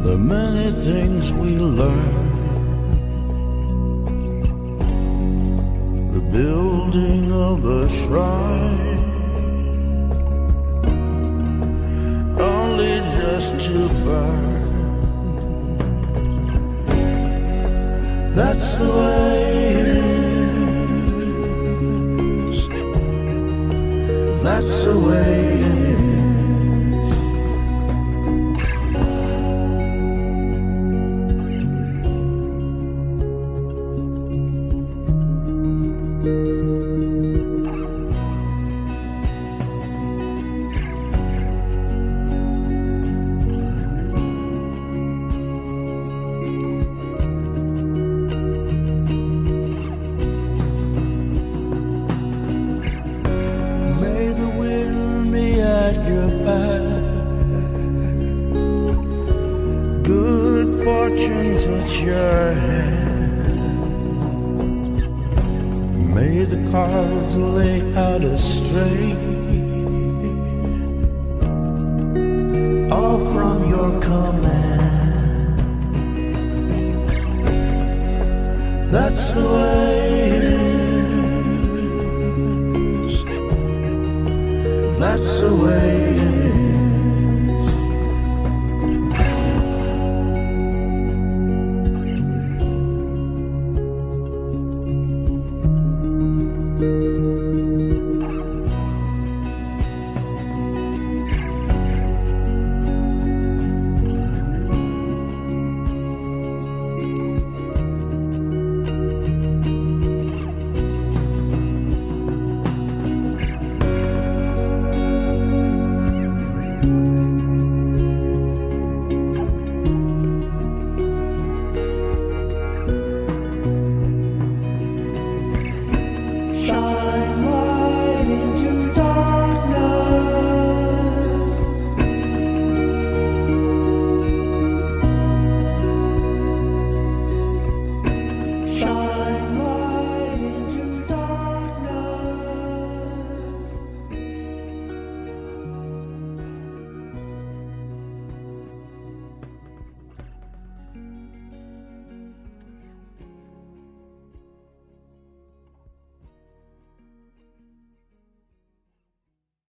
the many things we learn, the building of a shrine, only just to burn. That's the way it is. That's the way it is. At your back, good fortune touch your hand. May the cards lay out a straight, all from your command. That's the way